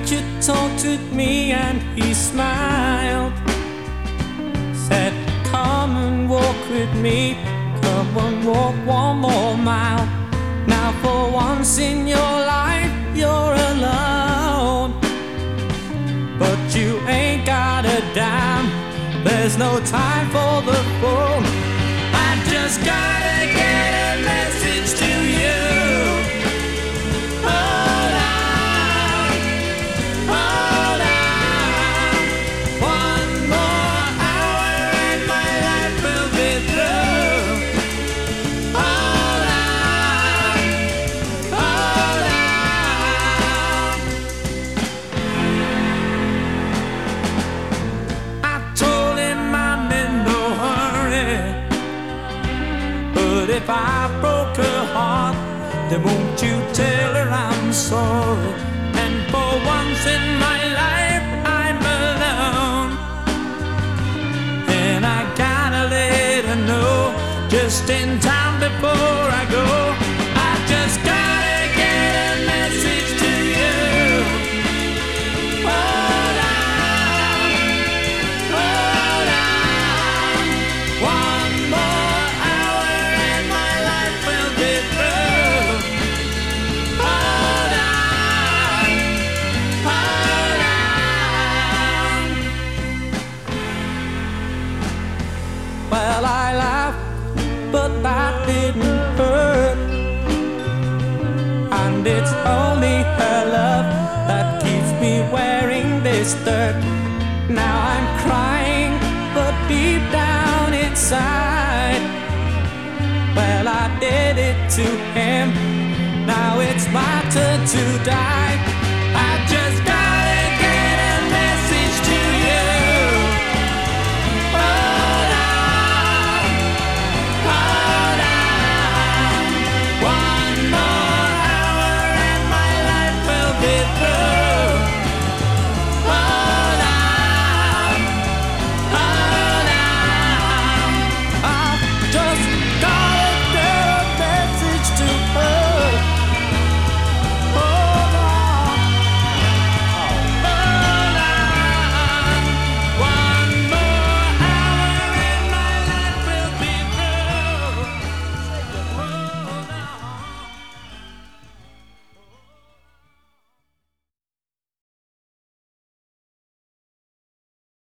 preacher talked with me and he smiled. Said, come and walk with me, come and walk one more mile. Now for once in your life you're alone, but you ain't got a dime, there's no time for the phone. I just gotta get a message to you. Hold on, hold on. One more hour and my life will be through. Hold on, hold on. I told him I'm in no hurry, but if I broke her heart, then won't you tell her I'm sorry? And for once in my life I'm alone, and I gotta let her know just in time before I go. I just gotta get a message to you. Hold on, hold on. One more hour and my life will be through. Hold on, hold on. Well, I laughed, but that didn't hurt. And it's only her love that keeps me wearing this dirt. Now I'm crying, but deep down inside, well, I did it to him. Now it's my turn to die.